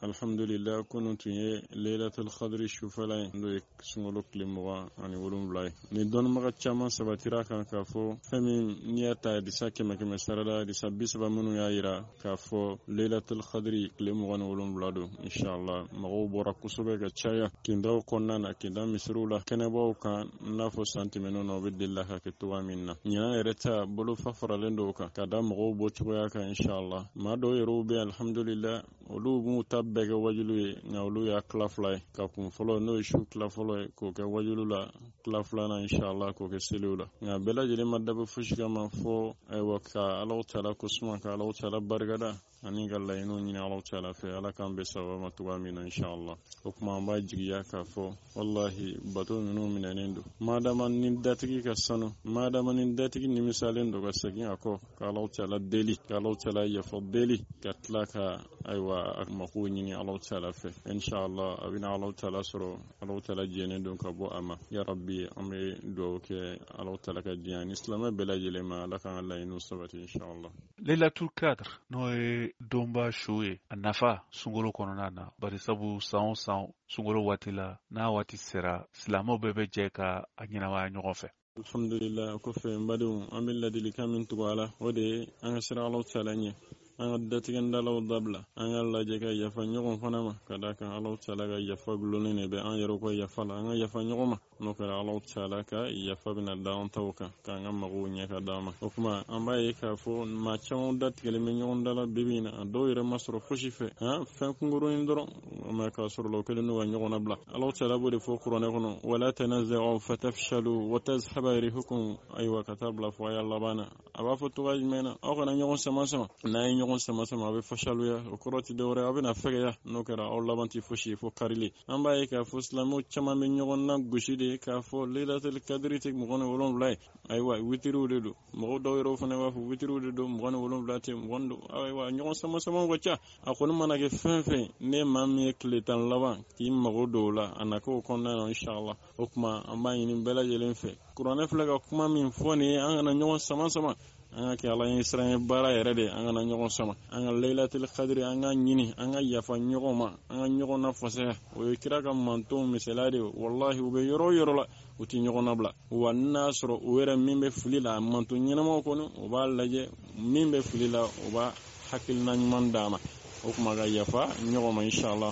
alhamdulillah kunu tunye lailatul qadri shufala ndo sungolo klimuwa ani wolumlay ni don maga chama sabatira kan ka fo fami niyata disa kema kema sarada disa bisaba munu yaira ka fo lailatul qadri klimuwa ni wolumlado inshallah mago bora kusube ga chaya kindaw konnana kinda misrula kenebo kan nafo santimeno no bidillah ka tuwa minna nya ereta bulu fafara lendo ka kada mago bo chuya ka inshallah ma do yerube alhamdulillah olu mu tabbega wajulu ngawlu ya klaflay ka kun folo no shu klafolo ko ke wajulu la klaflana inshallah ko ke selula nga bela jeli madaba fushika man fo ay waka Allah taala ko suma ka Allah taala bargada ani galla ino ni Allah taala fe ala kan be sawa matuwa min inshallah ko kuma ba jigiya ka fo wallahi bato minu minanendo madama nin datigi ka sano madama nin datigi ni misalen do ga sagin ako ka Allah taala deli ka Allah taala ya fo deli ka tlaka aywa akmaku ni Allah taala fe inshallah abina Allah taala soro Allah taala jene don ka bo ama ya rabbi amre do ke Allah taala ka diyan islam bela jele ma la kan Allah inu sabati inshallah lailatul qadr no domba shoye anafa sungolo konona na bari sabu saon sungolo watila na wati sera islamo bebe jeka anyina wa nyogofe alhamdulillah ko fe mbadu amilla dilikamin tuwala wode an sira Allah taala nye an datigen dalaw dabla an Allah je ka yafa nyogon fanama kada kan Allah taala ga yafa glonene be an yero ko yafa la an yafa nyogoma no kala Allah taala ka yafa bina dawn tawka kan amma go nyaka dama o kuma an baye ka fo ma chon datigele me nyogon dala bibina do yere masro foshife ha fa kunguro indoro ma ka soro lo kele no nyogona bla Allah taala bo de fo qur'ane kono wala tanaza'u fatafshalu wa tazhaba rihukum aywa katabla fo ya Allah bana aba fo to wajmena o kana nyogon sama na nyogon sama abe fashalu ya o koroti de wore abena fege ya no kera o labanti foshi fo karili ambaye ka fo islamu chama me nyogon na gushide ka fo lailatul qadri tek mo gono wolon lay aywa witiru de do mo do yoro fo ne wa fo witiru de do mo gono wolon late mo gondo aywa nyogon sama wacha akon manage fenfe ne mamie kletan laban ki mo do la anako konna inshallah o kuma ambaye ni bela jelen fe qur'ane flaga kuma min fo ne an na nyogon sama anga ke ala israel bara yere de anga na nyogon sama anga lailatul qadri anga nyini anga yafa nyogoma anga nyogona fose o kira kam manto misalade wallahi ube yoro la uti nyogona bla wa nasro wera mimbe fulila manto nyina mo kono o ba laje mimbe fulila o ba hakil na nyman dama o kuma ga yafa nyogoma inshallah